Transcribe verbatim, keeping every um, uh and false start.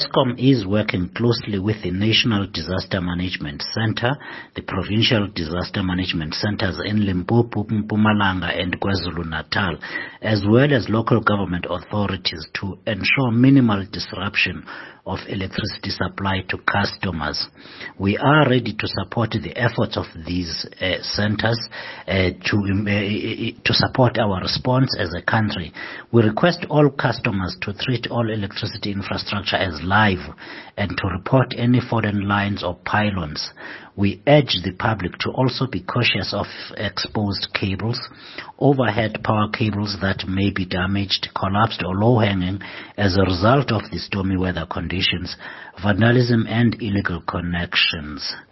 Eskom is working closely with the National Disaster Management Center, the Provincial Disaster Management Centers in Limpopo, Mpumalanga and KwaZulu-Natal, as well as local government authorities to ensure minimal disruption of electricity supply to customers. We are ready to support the efforts of these uh, centers uh, to, uh, to support our response as a country. We request all customers to treat all electricity infrastructure as live and to report any fallen lines or pylons. We urge the public to also be cautious of exposed cables, overhead power cables that may be damaged, collapsed or low-hanging as a result of the stormy weather conditions, vandalism and illegal connections.